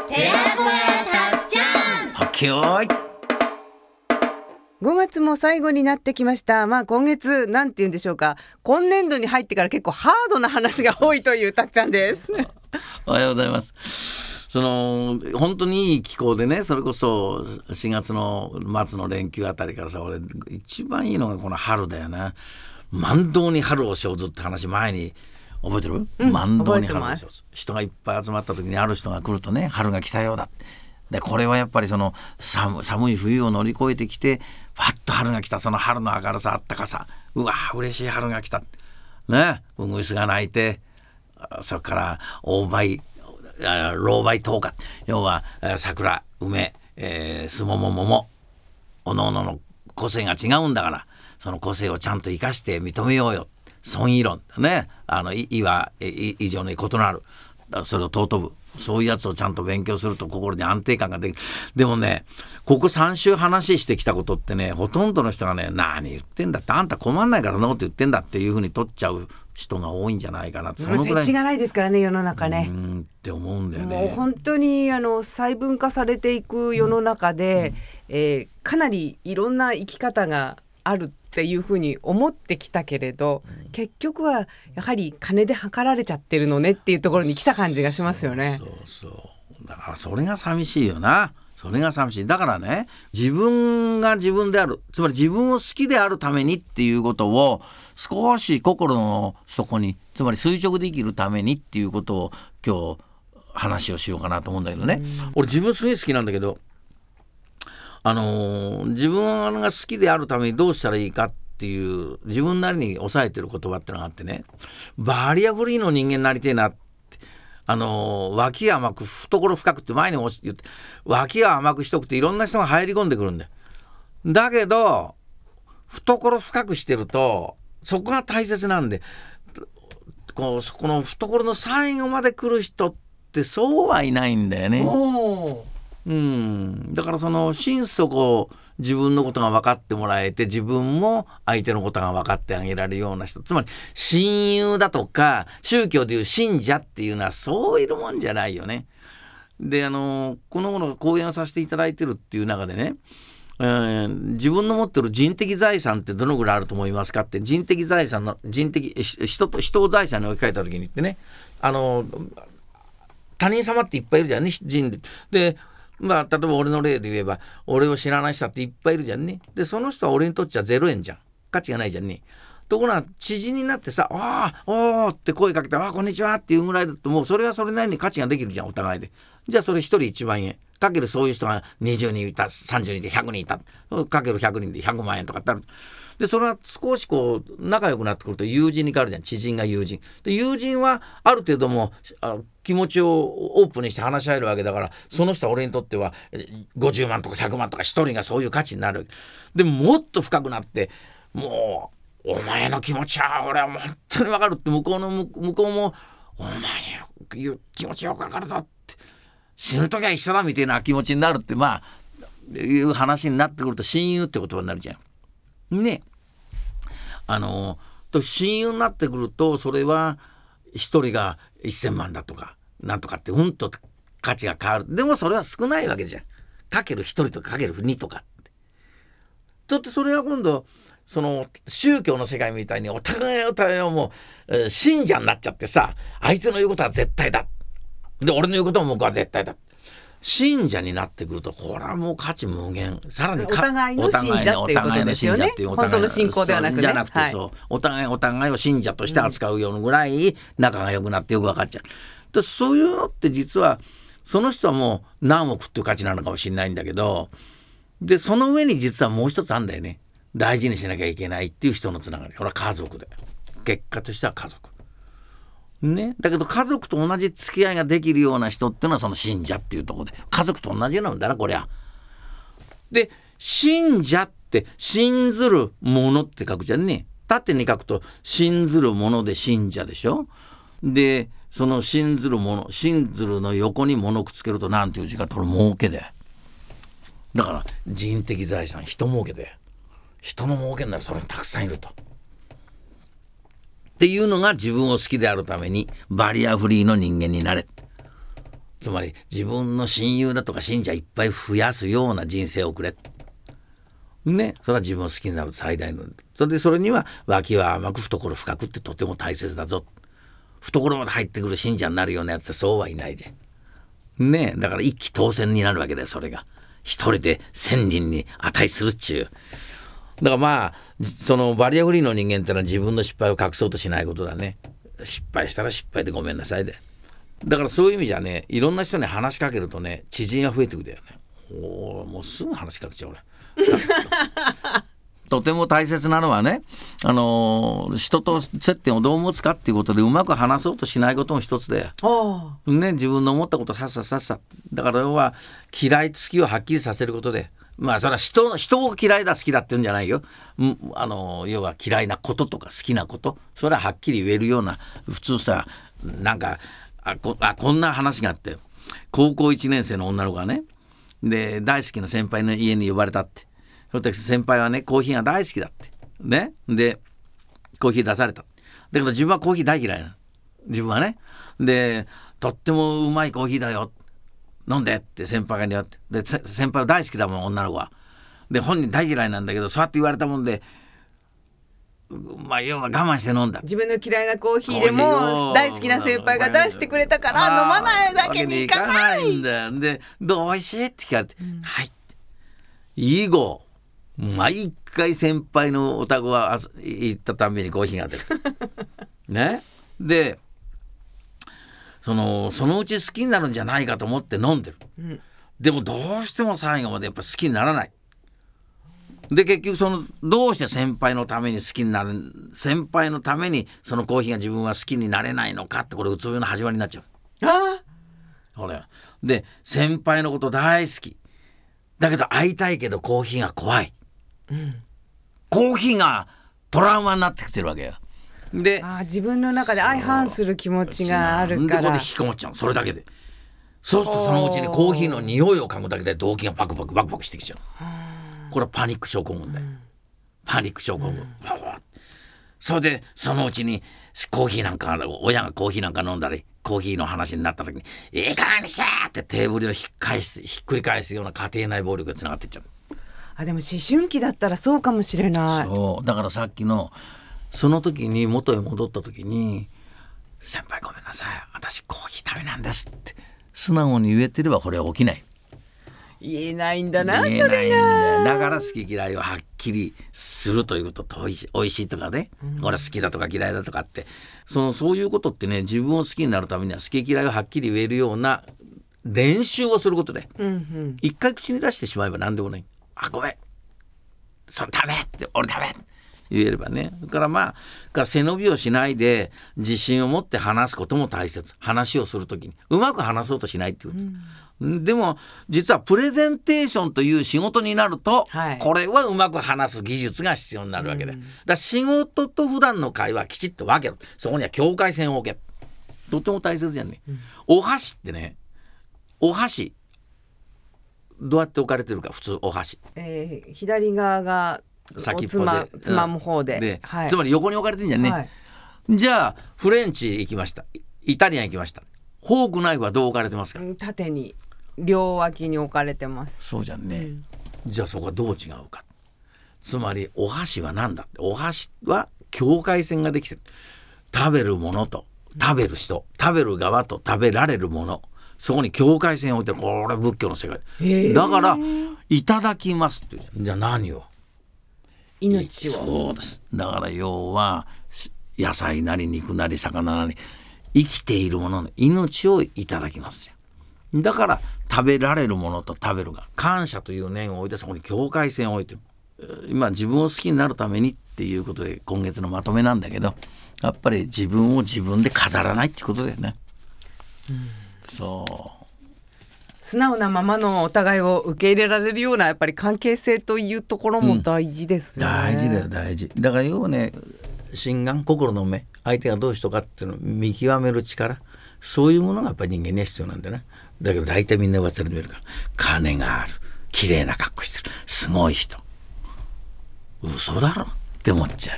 寺子屋たっちゃん。 はっけよーい。 5月も最後になってきました。今月なんて言うんでしょうか、今年度に入ってから結構ハードな話が多いというたっちゃんですおはようございます。本当にいい気候でね、それこそ4月の末の連休あたりからさ、俺一番いいのがこの春だよな。万道に春を生ずって話前に覚えてる？万道に春を生ず。人がいっぱい集まった時にある人が来るとね、春が来たようだ。でこれはやっぱり寒い冬を乗り越えてきてパッと春が来た、その春の明るさ、あったかさ、うわ嬉しい春が来たね、ウグイスが鳴いて、それから老梅10日、要は桜、梅、すもも桃、おのおのの個性が違うんだから、その個性をちゃんと生かして認めようよ、尊異論ね、異は異常に異なる、それを尊ぶ、そういうやつをちゃんと勉強すると心に安定感ができる。でもね、ここ3週話してきたことってね、ほとんどの人がね、何言ってんだって、あんた困んないからそんなこと言ってんだっていうふうに取っちゃう人が多いんじゃないかな。そのぐらい設置がないですからね、世の中ね。 って思うんだよね。 もう本当に細分化されていく世の中で、かなりいろんな生き方があるっていうふうに思ってきたけれど、結局はやはり金で測られちゃってるのねっていうところに来た感じがしますよね。 そうだからそれが寂しいよな。それが寂しい。だからね、自分が自分である、つまり自分を好きであるためにっていうことを少し心の底に、つまり垂直で生きるためにっていうことを今日話をしようかなと思うんだけどね。俺自分すげえ好きなんだけど、自分が好きであるためにどうしたらいいかっていう自分なりに抑えてる言葉ってのがあってね、バリアフリーの人間になりてえなって、脇が甘く懐深くって前に言って、脇が甘くしとくといろんな人が入り込んでくるんだよ。だけど懐深くしてるとそこが大切なんで、この懐の最後まで来る人ってそうはいないんだよね。だからその心底自分のことが分かってもらえて、自分も相手のことが分かってあげられるような人、つまり親友だとか宗教でいう信者っていうのはそういるもんじゃないよね。でこの頃講演をさせていただいてるっていう中でね、自分の持ってる人的財産ってどのぐらいあると思いますかって、人的財産の人を財産に置き換えた時に言ってね、他人様っていっぱいいるじゃんね、人で。例えば俺の例で言えば、俺を知らない人っていっぱいいるじゃんね。でその人は俺にとっちゃ0円じゃん、価値がないじゃんね。ところが知人になってさ、おーって声かけて、こんにちはっていうぐらいだと、もうそれはそれなりに価値ができるじゃん、お互いで。じゃあそれ1人1万円かける、そういう人が20人いた、30人いて100人いた、かける100人で100万円とかってある。でそれは少しこう仲良くなってくると友人に変わるじゃん、知人が友人で。友人はある程度も気持ちをオープンにして話し合えるわけだから、その人は俺にとっては50万とか100万とか1人がそういう価値になる。でももっと深くなって、もうお前の気持ちは俺は本当に分かるって、向こうもお前に気持ちよく分かるぞって、死ぬ時は一緒だみたいな気持ちになるって、いう話になってくると親友って言葉になるじゃんね。親友になってくると、それは一人が1000万だとかなんとかってと価値が変わる。でもそれは少ないわけじゃん、かける1人とかかける2とかって。だってそれは今度その宗教の世界みたいにお互いをもう、信者になっちゃってさ、あいつの言うことは絶対だ、で俺の言うことも僕は絶対だ、信者になってくると、これはもう価値無限。さらにお互いの信者っていうことですよね。本当の信仰ではなくね。 じゃなくて、お互いを信者として扱うようなぐらい仲が良くなってよく分かっちゃう。でそういうのって実はその人はもう何億っていう価値なのかもしれないんだけど、でその上に実はもう一つあるんだよね。大事にしなきゃいけないっていう人のつながり。これは家族で、結果としては家族ね。だけど家族と同じ付き合いができるような人っていうのはその信者っていうところで、家族と同じようなんだなこりゃ。で信者って信ずるものって書くじゃんね。縦に書くと信ずるもので信者でしょ。でその信ずるもの、信ずるの横に物をくっつけると何ていう字かって、これ儲けで。だから人的財産、人儲けで、人の儲けになる、それにたくさんいるとっていうのが、自分を好きであるためにバリアフリーの人間になれ。 つまり自分の親友だとか信者いっぱい増やすような人生を送れね。それは自分を好きになる最大の。それには脇は甘く懐深くってとても大切だぞ。懐まで入ってくる信者になるようなやつってそうはいないでね。だから一騎当選になるわけだよ。それが一人で1000人に値するっちゅう。だからまあそのバリアフリーの人間ってのは自分の失敗を隠そうとしないことだね。失敗したら失敗でごめんなさいで。だからそういう意味じゃね、いろんな人に話しかけるとね、知人が増えてくるよね。もうすぐ話しかけちゃう俺とても大切なのはね、人と接点をどう持つかっていうことでうまく話そうとしないことも一つで、ね、自分の思ったことをさっさだから要は嫌いと好きをはっきりさせることで、まあそれは人を嫌いだ好きだって言うんじゃないよ。要は嫌いなこととか好きなことそれははっきり言えるような。普通さなんかこんな話があって、高校1年生の女の子がねで大好きな先輩の家に呼ばれたって。そして先輩はねコーヒーが大好きだってね。でコーヒー出された。だけど自分はコーヒー大嫌いなの自分はね。でとってもうまいコーヒーだよ飲んでって先輩が言われて、で先輩は大好きだもん女の子は。で本人大嫌いなんだけどそうやって言われたもんで、まあ要は我慢して飲んだ。 自分の嫌いなコーヒーでも大好きな先輩が出してくれたから飲まないわけにいかないんだよ。でどうおいしいって聞かれて、はい以後毎回先輩のお宅は行ったたんびにコーヒーが出るね。でそのうち好きになるんじゃないかと思って飲んでる、でもどうしても最後までやっぱ好きにならない。で結局どうして先輩のために好きになる、先輩のためにそのコーヒーが自分は好きになれないのかって、これうつ病の始まりになっちゃう。これで先輩のこと大好きだけど会いたいけどコーヒーが怖い、コーヒーがトラウマになってきてるわけよ。で自分の中で相反する気持ちがあるから、 でここで引きこもっちゃう。それだけでそうするとそのうちにコーヒーの匂いを嗅ぐだけで動悸がバクバクしてきちゃう。これはパニック症候群だよ、パニック症候群、それでそのうちにコーヒーなんか親がコーヒーなんか飲んだりコーヒーの話になった時にいいからにしてってテーブルをひっくり返すような家庭内暴力がつながっていっちゃう。 でも思春期だったらそうかもしれない。 そうだからさっきのその時に元へ戻った時に先輩ごめんなさい私コーヒーダメなんですって素直に言えてればこれは起きない。 言えないんだな。 言えないんだよ。だから好き嫌いをはっきりするということと、おいしいとかね、これ好きだとか嫌いだとかってそういうことってね、自分を好きになるためには好き嫌いをはっきり言えるような練習をすることで、一回口に出してしまえば何でもない。ごめんそれダメって俺ダメ言えればね。だから背伸びをしないで自信を持って話すことも大切。話をするときにうまく話そうとしないっていうこと、でも実はプレゼンテーションという仕事になると、これはうまく話す技術が必要になるわけで、だから仕事と普段の会話きちっと分ける。そこには境界線を置け。とても大切じゃんね、お箸ってね、お箸どうやって置かれてるか。普通お箸、 左側が先っぽでつまむ方で、 つまり横に置かれてるんじゃんね、じゃあフレンチ行きました、イタリアン行きました、フォークナイフはどう置かれてますか。 縦に両脇に置かれてます。 そうじゃんね、じゃあそこはどう違うか。つまりお箸は何だって、お箸は境界線ができてる。食べるものと食べる人、食べる側と食べられるもの、そこに境界線を置いてる。これは仏教の世界、だからいただきますって言うじゃん。じゃあ何を、 命を。 そうです。だから要は野菜なり肉なり魚なり生きているものの命をいただきますよ。だから食べられるものと食べるが感謝という念を置いて、そこに境界線を置いてる。今自分を好きになるためにっていうことで今月のまとめなんだけど、やっぱり自分を自分で飾らないってことだよね、そう素直なままのお互いを受け入れられるようなやっぱり関係性というところも大事ですよね、 大事だよ大事だから要はね、心眼心の目、相手がどういう人かっていうのを見極める力、そういうものがやっぱり人間には必要なんだよね。だけど大体みんな忘れてみるから、金がある、綺麗な格好してる、すごい人、嘘だろって思っちゃ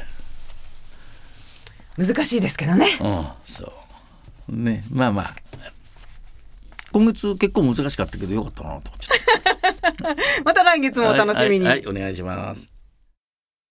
う。 難しいですけどね、 そうね。まあ今今月結構難しかったけどよかったなと思っちゃった。 また来月もお楽しみに。 はい、お願いします。